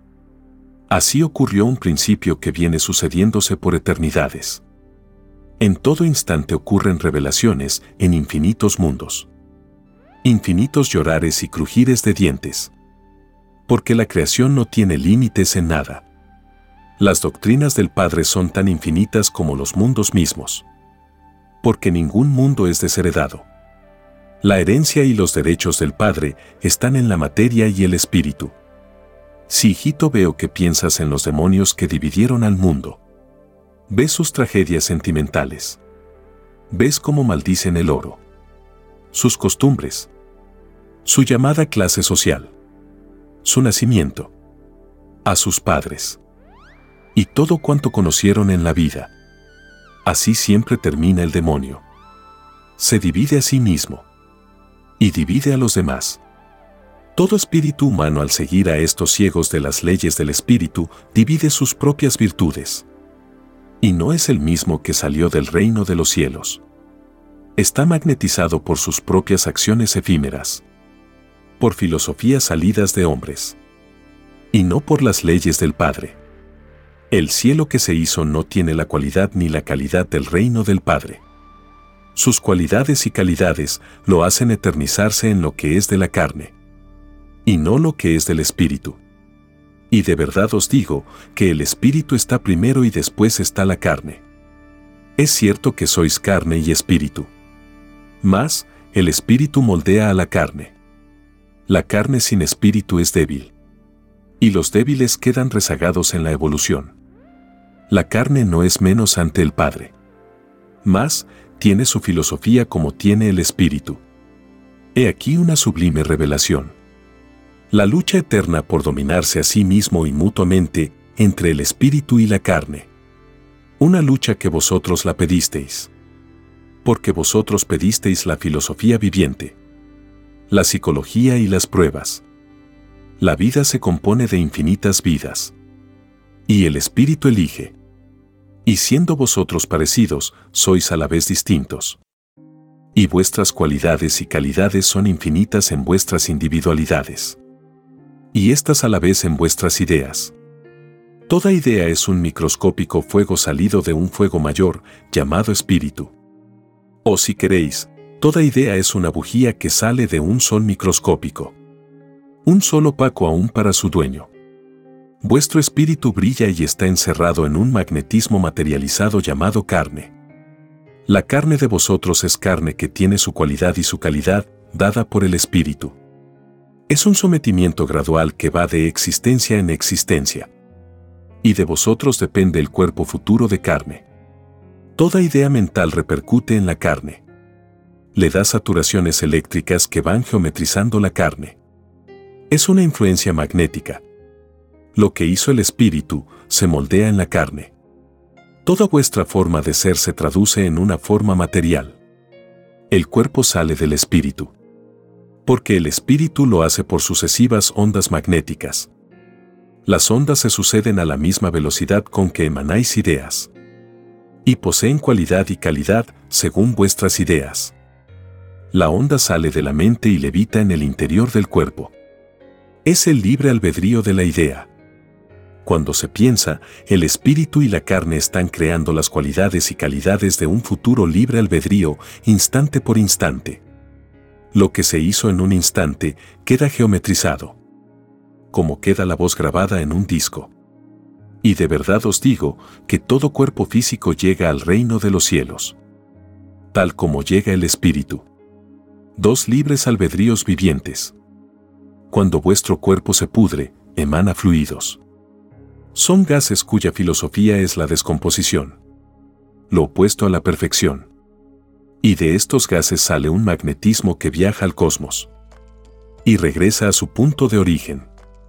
Así ocurrió un principio que viene sucediéndose por eternidades. En todo instante ocurren revelaciones en infinitos mundos. Infinitos llorares y crujires de dientes. Porque la creación no tiene límites en nada. Las doctrinas del Padre son tan infinitas como los mundos mismos. Porque ningún mundo es desheredado. La herencia y los derechos del Padre están en la materia y el espíritu. Sí, hijito, veo que piensas en los demonios que dividieron al mundo. Ves sus tragedias sentimentales. Ves cómo maldicen el oro. Sus costumbres. Su llamada clase social. Su nacimiento. A sus padres. Y todo cuanto conocieron en la vida. Así siempre termina el demonio. Se divide a sí mismo. Y divide a los demás. Todo espíritu humano, al seguir a estos ciegos de las leyes del espíritu, divide sus propias virtudes. Y no es el mismo que salió del reino de los cielos. Está magnetizado por sus propias acciones efímeras. Por filosofías salidas de hombres. Y no por las leyes del Padre. El cielo que se hizo no tiene la cualidad ni la calidad del reino del Padre. Sus cualidades y calidades lo hacen eternizarse en lo que es de la carne, y no lo que es del espíritu. Y de verdad os digo que el espíritu está primero y después está la carne. Es cierto que sois carne y espíritu. Mas, el espíritu moldea a la carne. La carne sin espíritu es débil. Y los débiles quedan rezagados en la evolución. La carne no es menos ante el Padre. Mas, tiene su filosofía como tiene el espíritu. He aquí una sublime revelación. La lucha eterna por dominarse a sí mismo y mutuamente entre el espíritu y la carne. Una lucha que vosotros la pedisteis. Porque vosotros pedisteis la filosofía viviente, la psicología y las pruebas. La vida se compone de infinitas vidas. Y el espíritu elige. Y siendo vosotros parecidos, sois a la vez distintos. Y vuestras cualidades y calidades son infinitas en vuestras individualidades. Y estas a la vez en vuestras ideas. Toda idea es un microscópico fuego salido de un fuego mayor, llamado espíritu. O si queréis, toda idea es una bujía que sale de un sol microscópico. Un sol opaco aún para su dueño. Vuestro espíritu brilla y está encerrado en un magnetismo materializado llamado carne. La carne de vosotros es carne que tiene su cualidad y su calidad, dada por el espíritu. Es un sometimiento gradual que va de existencia en existencia. Y de vosotros depende el cuerpo futuro de carne. Toda idea mental repercute en la carne. Le da saturaciones eléctricas que van geometrizando la carne. Es una influencia magnética. Lo que hizo el espíritu se moldea en la carne. Toda vuestra forma de ser se traduce en una forma material. El cuerpo sale del espíritu. Porque el espíritu lo hace por sucesivas ondas magnéticas. Las ondas se suceden a la misma velocidad con que emanáis ideas. Y poseen cualidad y calidad según vuestras ideas. La onda sale de la mente y levita en el interior del cuerpo. Es el libre albedrío de la idea. Cuando se piensa, el espíritu y la carne están creando las cualidades y calidades de un futuro libre albedrío, instante por instante. Lo que se hizo en un instante queda geometrizado, como queda la voz grabada en un disco. Y de verdad os digo que todo cuerpo físico llega al reino de los cielos, tal como llega el espíritu. Dos libres albedríos vivientes. Cuando vuestro cuerpo se pudre, emana fluidos. Son gases cuya filosofía es la descomposición, lo opuesto a la perfección. Y de estos gases sale un magnetismo que viaja al cosmos y regresa a su punto de origen.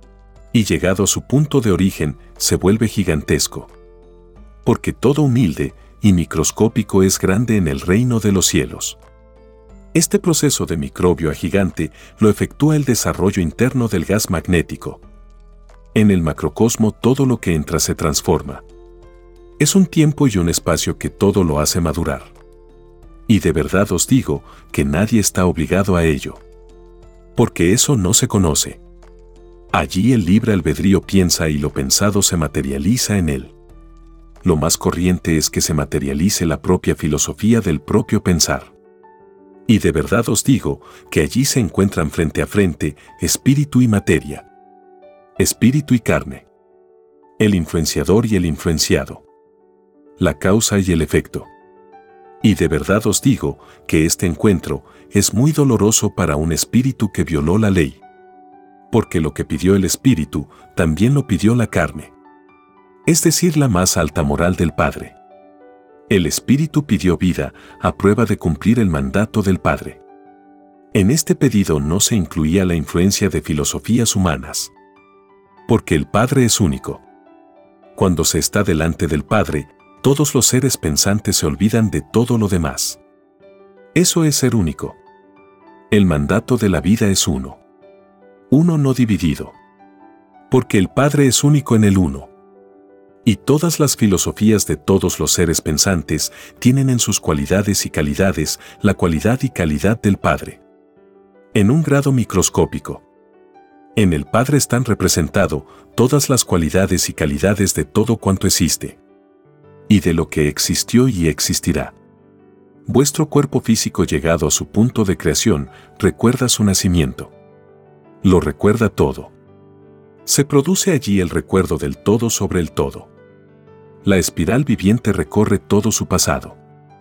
Y llegado a su punto de origen, se vuelve gigantesco. Porque todo humilde y microscópico es grande en el reino de los cielos. Este proceso de microbio a gigante lo efectúa el desarrollo interno del gas magnético. En el macrocosmo todo lo que entra se transforma. Es un tiempo y un espacio que todo lo hace madurar. Y de verdad os digo que nadie está obligado a ello. Porque eso no se conoce. Allí el libre albedrío piensa y lo pensado se materializa en él. Lo más corriente es que se materialice la propia filosofía del propio pensar. Y de verdad os digo que allí se encuentran frente a frente espíritu y materia. Espíritu y carne. El influenciador y el influenciado. La causa y el efecto. Y de verdad os digo que este encuentro es muy doloroso para un espíritu que violó la ley. Porque lo que pidió el espíritu, también lo pidió la carne. Es decir, la más alta moral del Padre. El espíritu pidió vida a prueba de cumplir el mandato del Padre. En este pedido no se incluía la influencia de filosofías humanas. Porque el Padre es único. Cuando se está delante del Padre, todos los seres pensantes se olvidan de todo lo demás. Eso es ser único. El mandato de la vida es uno. Uno no dividido. Porque el Padre es único en el uno. Y todas las filosofías de todos los seres pensantes tienen en sus cualidades y calidades la cualidad y calidad del Padre. En un grado microscópico. En el Padre están representadas todas las cualidades y calidades de todo cuanto existe. Y de lo que existió y existirá. Vuestro cuerpo físico llegado a su punto de creación recuerda su nacimiento. Lo recuerda todo. Se produce allí el recuerdo del todo sobre el todo. La espiral viviente recorre todo su pasado.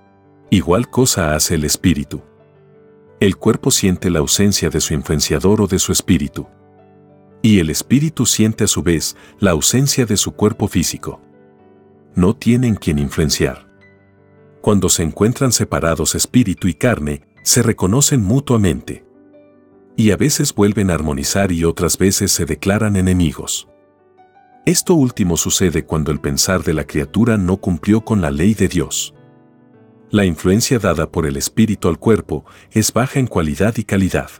Igual cosa hace el espíritu. El cuerpo siente la ausencia de su influenciador o de su espíritu. Y el espíritu siente a su vez la ausencia de su cuerpo físico. No tienen quien influenciar. Cuando se encuentran separados espíritu y carne, se reconocen mutuamente. Y a veces vuelven a armonizar y otras veces se declaran enemigos. Esto último sucede cuando el pensar de la criatura no cumplió con la ley de Dios. La influencia dada por el espíritu al cuerpo es baja en cualidad y calidad.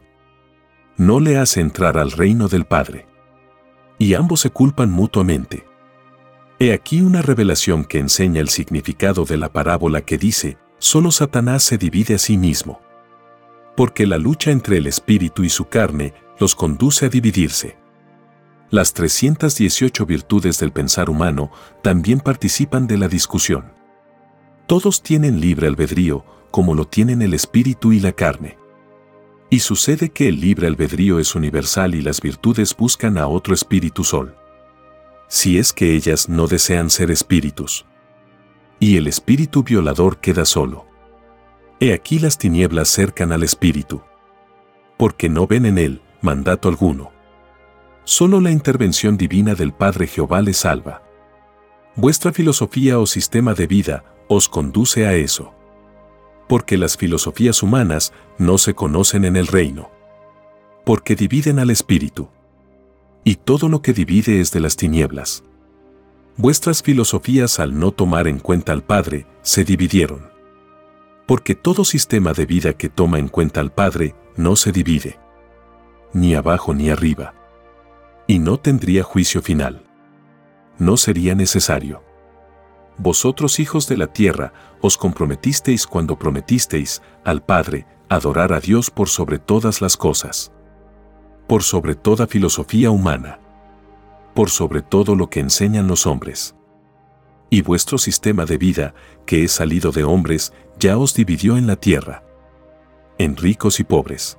No le hace entrar al reino del Padre. Y ambos se culpan mutuamente. He aquí una revelación que enseña el significado de la parábola que dice: solo Satanás se divide a sí mismo. Porque la lucha entre el espíritu y su carne los conduce a dividirse. Las 318 virtudes del pensar humano también participan de la discusión. Todos tienen libre albedrío, como lo tienen el espíritu y la carne. Y sucede que el libre albedrío es universal y las virtudes buscan a otro espíritu sol. Si es que ellas no desean ser espíritus. Y el espíritu violador queda solo. He aquí las tinieblas cercan al espíritu. Porque no ven en él mandato alguno. Solo la intervención divina del Padre Jehová les salva. Vuestra filosofía o sistema de vida os conduce a eso. Porque las filosofías humanas no se conocen en el reino. Porque dividen al espíritu. Y todo lo que divide es de las tinieblas. Vuestras filosofías, al no tomar en cuenta al Padre, se dividieron. Porque todo sistema de vida que toma en cuenta al Padre no se divide. Ni abajo ni arriba. Y no tendría juicio final. No sería necesario. Vosotros, hijos de la tierra, os comprometisteis cuando prometisteis al Padre adorar a Dios por sobre todas las cosas. Por sobre toda filosofía humana. Por sobre todo lo que enseñan los hombres. Y vuestro sistema de vida, que es salido de hombres, ya os dividió en la tierra. En ricos y pobres.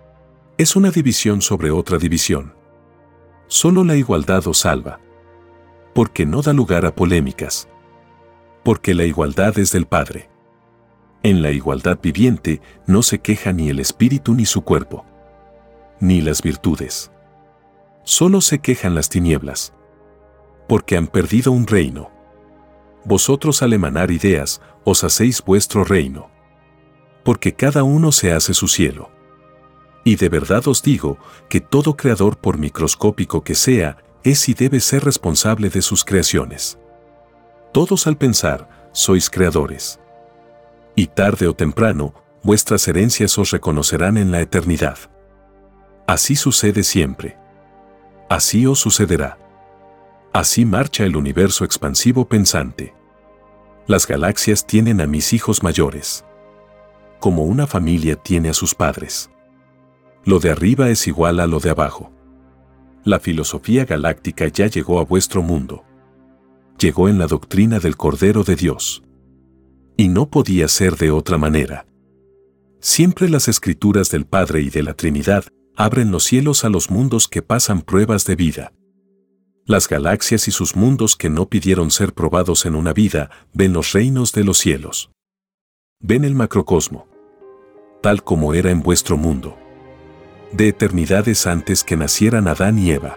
Es una división sobre otra división. Solo la igualdad os salva. Porque no da lugar a polémicas. Porque la igualdad es del Padre. En la igualdad viviente no se queja ni el espíritu ni su cuerpo. Ni las virtudes. Solo se quejan las tinieblas. Porque han perdido un reino. Vosotros al emanar ideas, os hacéis vuestro reino. Porque cada uno se hace su cielo. Y de verdad os digo que todo creador, por microscópico que sea, es y debe ser responsable de sus creaciones. Todos al pensar, sois creadores. Y tarde o temprano, vuestras herencias os reconocerán en la eternidad. Así sucede siempre. Así os sucederá. Así marcha el universo expansivo pensante. Las galaxias tienen a mis hijos mayores. Como una familia tiene a sus padres. Lo de arriba es igual a lo de abajo. La filosofía galáctica ya llegó a vuestro mundo. Llegó en la doctrina del Cordero de Dios. Y no podía ser de otra manera. Siempre las escrituras del Padre y de la Trinidad abren los cielos a los mundos que pasan pruebas de vida. Las galaxias y sus mundos que no pidieron ser probados en una vida, ven los reinos de los cielos. Ven el macrocosmo. Tal como era en vuestro mundo. De eternidades antes que nacieran Adán y Eva.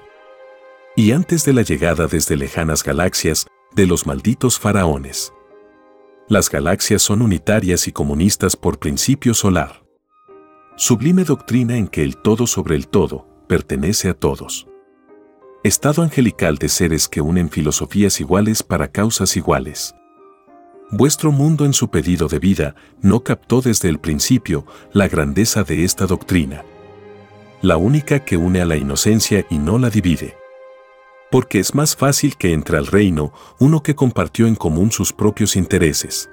Y antes de la llegada desde lejanas galaxias, de los malditos faraones. Las galaxias son unitarias y comunistas por principio solar. Sublime doctrina en que el todo sobre el todo pertenece a todos. Estado angelical de seres que unen filosofías iguales para causas iguales. Vuestro mundo en su pedido de vida no captó desde el principio la grandeza de esta doctrina. La única que une a la inocencia y no la divide. Porque es más fácil que entre al reino uno que compartió en común sus propios intereses.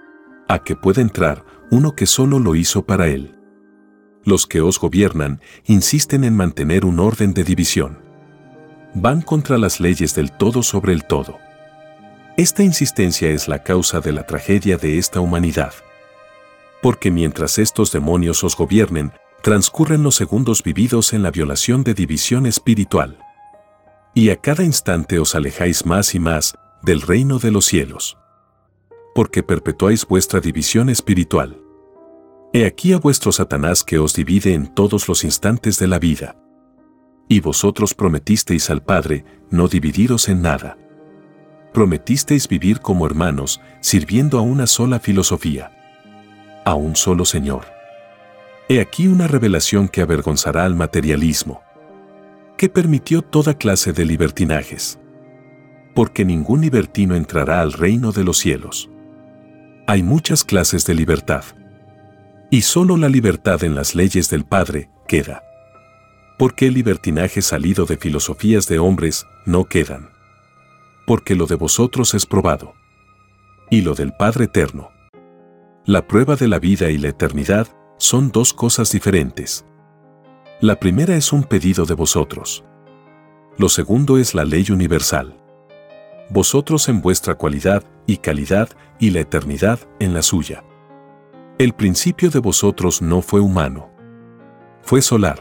A que pueda entrar uno que solo lo hizo para él. Los que os gobiernan insisten en mantener un orden de división. Van contra las leyes del todo sobre el todo. Esta insistencia es la causa de la tragedia de esta humanidad. Porque mientras estos demonios os gobiernen, transcurren los segundos vividos en la violación de división espiritual. Y a cada instante os alejáis más y más del reino de los cielos. Porque perpetuáis vuestra división espiritual. He aquí a vuestro Satanás que os divide en todos los instantes de la vida. Y vosotros prometisteis al Padre no dividiros en nada. Prometisteis vivir como hermanos, sirviendo a una sola filosofía. A un solo Señor. He aquí una revelación que avergonzará al materialismo, que permitió toda clase de libertinajes. Porque ningún libertino entrará al reino de los cielos. Hay muchas clases de libertad. Y solo la libertad en las leyes del Padre queda. Porque el libertinaje salido de filosofías de hombres no quedan. Porque lo de vosotros es probado. Y lo del Padre eterno. La prueba de la vida y la eternidad son dos cosas diferentes. La primera es un pedido de vosotros. Lo segundo es la ley universal. Vosotros en vuestra cualidad y calidad y la eternidad en la suya. El principio de vosotros no fue humano. Fue solar.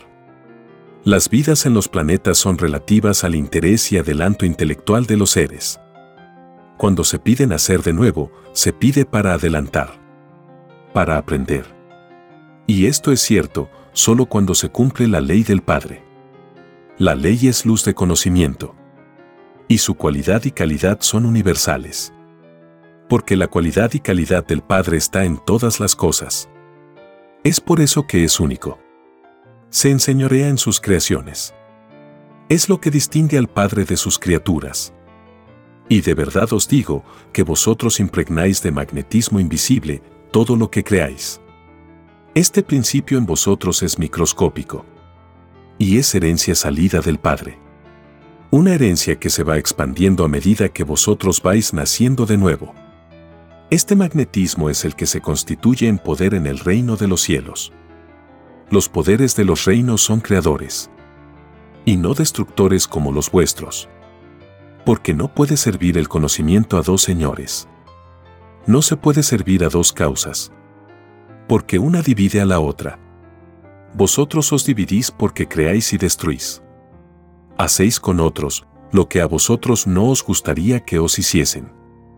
Las vidas en los planetas son relativas al interés y adelanto intelectual de los seres. Cuando se pide nacer de nuevo, se pide para adelantar. Para aprender. Y esto es cierto solo cuando se cumple la ley del Padre. La ley es luz de conocimiento. Y su cualidad y calidad son universales. Porque la cualidad y calidad del Padre está en todas las cosas. Es por eso que es único. Se enseñorea en sus creaciones. Es lo que distingue al Padre de sus criaturas. Y de verdad os digo que vosotros impregnáis de magnetismo invisible todo lo que creáis. Este principio en vosotros es microscópico. Y es herencia salida del Padre. Una herencia que se va expandiendo a medida que vosotros vais naciendo de nuevo. Este magnetismo es el que se constituye en poder en el reino de los cielos. Los poderes de los reinos son creadores. Y no destructores como los vuestros. Porque no puede servir el conocimiento a dos señores. No se puede servir a dos causas. Porque una divide a la otra. Vosotros os dividís porque creáis y destruís. Hacéis con otros lo que a vosotros no os gustaría que os hiciesen.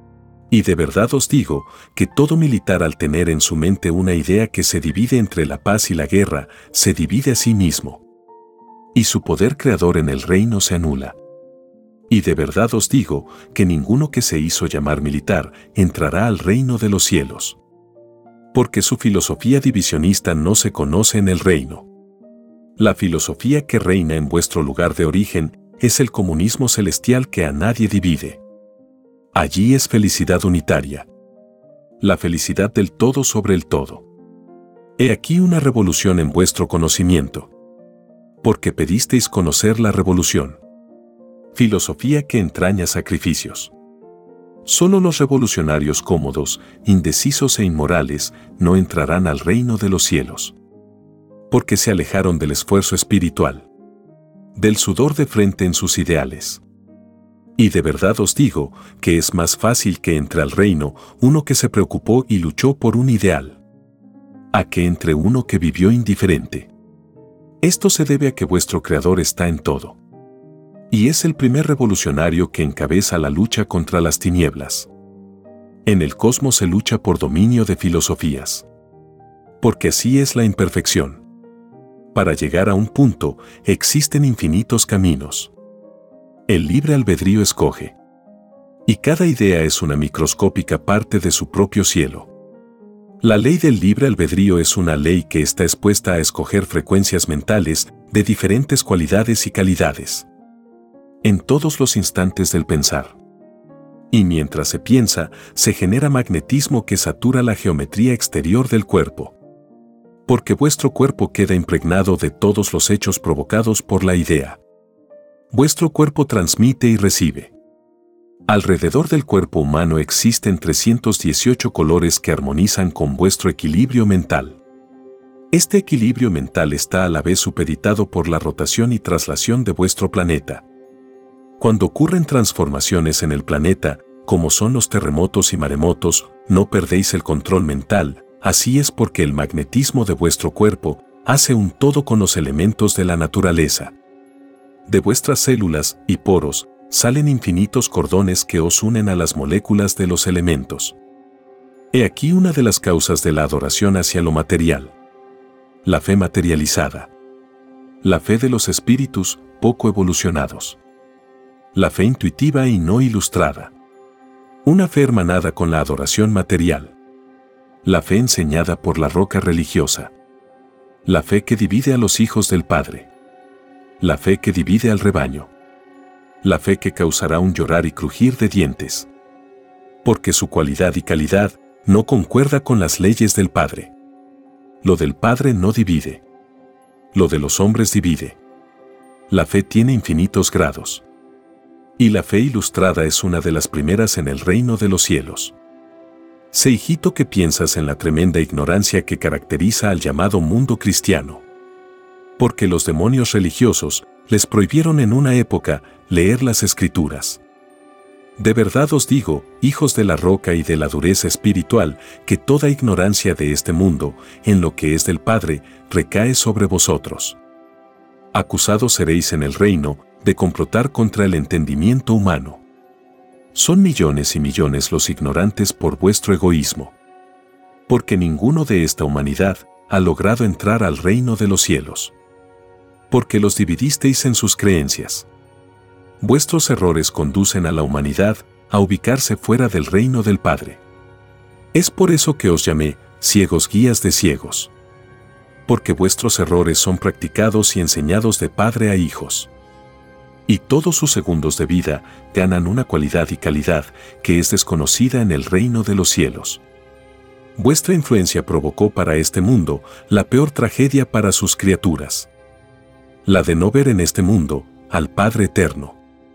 Y de verdad os digo que todo militar al tener en su mente una idea que se divide entre la paz y la guerra, se divide a sí mismo. Y su poder creador en el reino se anula. Y de verdad os digo que ninguno que se hizo llamar militar entrará al reino de los cielos. Porque su filosofía divisionista no se conoce en el reino. La filosofía que reina en vuestro lugar de origen es el comunismo celestial que a nadie divide. Allí es felicidad unitaria. La felicidad del todo sobre el todo. He aquí una revolución en vuestro conocimiento. Porque pedisteis conocer la revolución. Filosofía que entraña sacrificios. Solo los revolucionarios cómodos, indecisos e inmorales no entrarán al reino de los cielos. Porque se alejaron del esfuerzo espiritual. Del sudor de frente en sus ideales. Y de verdad os digo que es más fácil que entre al reino uno que se preocupó y luchó por un ideal, a que entre uno que vivió indiferente. Esto se debe a que vuestro Creador está en todo. Y es el primer revolucionario que encabeza la lucha contra las tinieblas. En el cosmos se lucha por dominio de filosofías. Porque así es la imperfección. Para llegar a un punto existen infinitos caminos. El libre albedrío escoge. Y cada idea es una microscópica parte de su propio cielo. La ley del libre albedrío es una ley que está expuesta a escoger frecuencias mentales de diferentes cualidades y calidades. En todos los instantes del pensar. Y mientras se piensa, se genera magnetismo que satura la geometría exterior del cuerpo. Porque vuestro cuerpo queda impregnado de todos los hechos provocados por la idea. Vuestro cuerpo transmite y recibe. Alrededor del cuerpo humano existen 318 colores que armonizan con vuestro equilibrio mental. Este equilibrio mental está a la vez supeditado por la rotación y traslación de vuestro planeta. Cuando ocurren transformaciones en el planeta, como son los terremotos y maremotos, no perdéis el control mental, así es porque el magnetismo de vuestro cuerpo hace un todo con los elementos de la naturaleza. De vuestras células y poros salen infinitos cordones que os unen a las moléculas de los elementos. He aquí una de las causas de la adoración hacia lo material. La fe materializada. La fe de los espíritus poco evolucionados. La fe intuitiva y no ilustrada. Una fe hermanada con la adoración material. La fe enseñada por la roca religiosa. La fe que divide a los hijos del Padre. La fe que divide al rebaño. La fe que causará un llorar y crujir de dientes. Porque su cualidad y calidad no concuerda con las leyes del Padre. Lo del Padre no divide. Lo de los hombres divide. La fe tiene infinitos grados. Y la fe ilustrada es una de las primeras en el reino de los cielos. Sé, hijito, que piensas en la tremenda ignorancia que caracteriza al llamado mundo cristiano. Porque los demonios religiosos les prohibieron en una época leer las Escrituras. De verdad os digo, hijos de la roca y de la dureza espiritual, que toda ignorancia de este mundo, en lo que es del Padre, recae sobre vosotros. Acusados seréis en el reino de complotar contra el entendimiento humano. Son millones y millones los ignorantes por vuestro egoísmo. Porque ninguno de esta humanidad ha logrado entrar al reino de los cielos. Porque los dividisteis en sus creencias. Vuestros errores conducen a la humanidad a ubicarse fuera del reino del Padre. Es por eso que os llamé ciegos guías de ciegos. Porque vuestros errores son practicados y enseñados de padre a hijos. Y todos sus segundos de vida ganan una cualidad y calidad que es desconocida en el reino de los cielos. Vuestra influencia provocó para este mundo la peor tragedia para sus criaturas. La de no ver en este mundo al Padre eterno.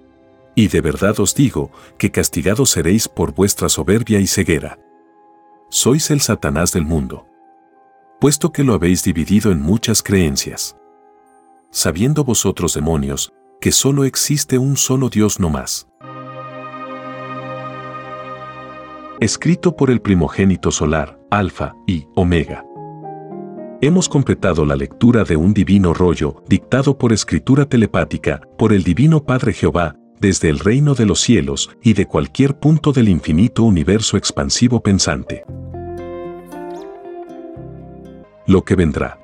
Y de verdad os digo que castigados seréis por vuestra soberbia y ceguera. Sois el Satanás del mundo, puesto que lo habéis dividido en muchas creencias. Sabiendo vosotros, demonios, que solo existe un solo Dios no más. Escrito por el primogénito solar, Alfa y Omega. Hemos completado la lectura de un divino rollo dictado por escritura telepática por el Divino Padre Jehová, desde el reino de los cielos y de cualquier punto del infinito universo expansivo pensante. Lo que vendrá.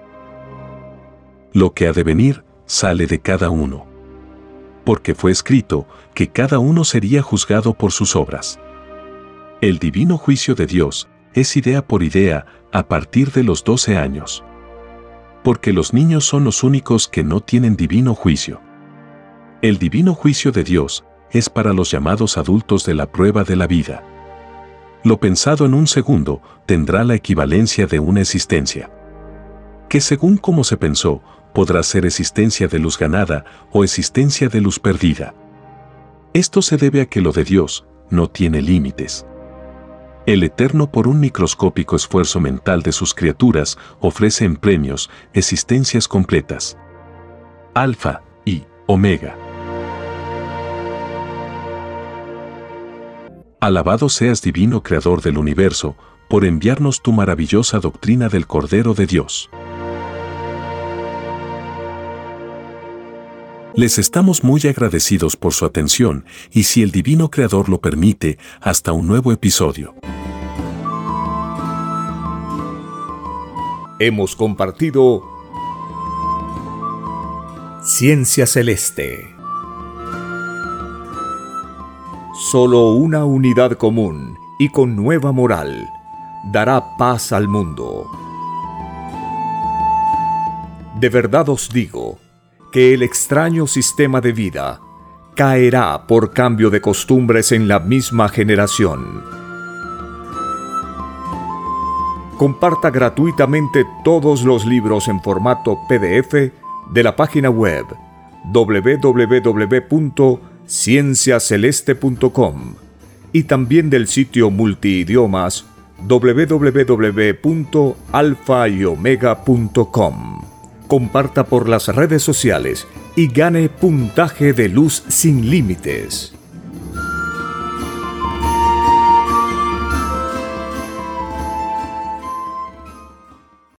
Lo que ha de venir, sale de cada uno. Porque fue escrito que cada uno sería juzgado por sus obras. El divino juicio de Dios es idea por idea a partir de los 12 años. Porque los niños son los únicos que no tienen divino juicio. El divino juicio de Dios es para los llamados adultos de la prueba de la vida. Lo pensado en un segundo tendrá la equivalencia de una existencia. Que según como se pensó, podrá ser existencia de luz ganada o existencia de luz perdida. Esto se debe a que lo de Dios no tiene límites. El Eterno, por un microscópico esfuerzo mental de sus criaturas, ofrece en premios existencias completas. Alfa y Omega. Alabado seas, divino Creador del universo, por enviarnos tu maravillosa doctrina del Cordero de Dios. Les estamos muy agradecidos por su atención y, si el Divino Creador lo permite, hasta un nuevo episodio. Hemos compartido Ciencia Celeste. Solo una unidad común y con nueva moral dará paz al mundo. De verdad os digo que el extraño sistema de vida caerá por cambio de costumbres en la misma generación. Comparta gratuitamente todos los libros en formato PDF de la página web www.cienciaceleste.com y también del sitio multiidiomas www.alfayomega.com. Comparta por las redes sociales y gane puntaje de luz sin límites.